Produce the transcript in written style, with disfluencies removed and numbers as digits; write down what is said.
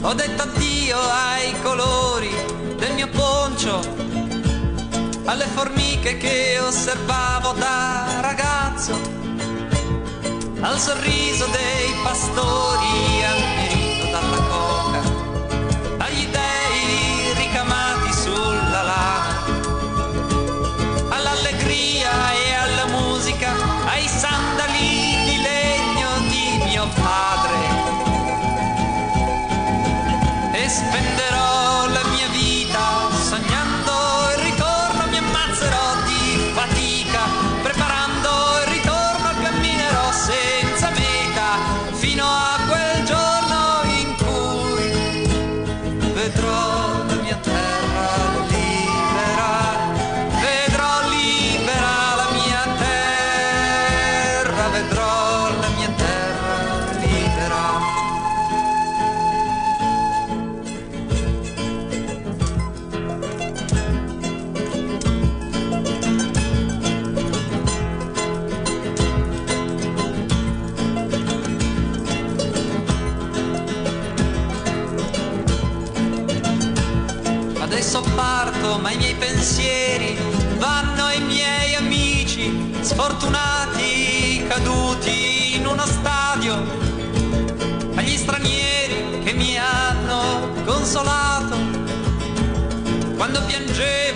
Ho detto addio ai colori del mio poncio, alle formiche che osservavo da ragazzo, al sorriso dei pastori annerito dalla coca, agli dei ricamati sulla lana, all'allegria e alla musica, ai sandali di legno di mio padre. E spenderò la mia vita sognando il ritorno, mi ammazzerò di fatica preparando il ritorno, camminerò senza meta fino a quel giorno in cui vedrò la mia terra libera, vedrò libera la mia terra, vedrò la mia terra libera. Adesso parto, ma i miei pensieri vanno ai miei amici sfortunati, caduti in uno stadio, agli stranieri che mi hanno consolato quando piangevo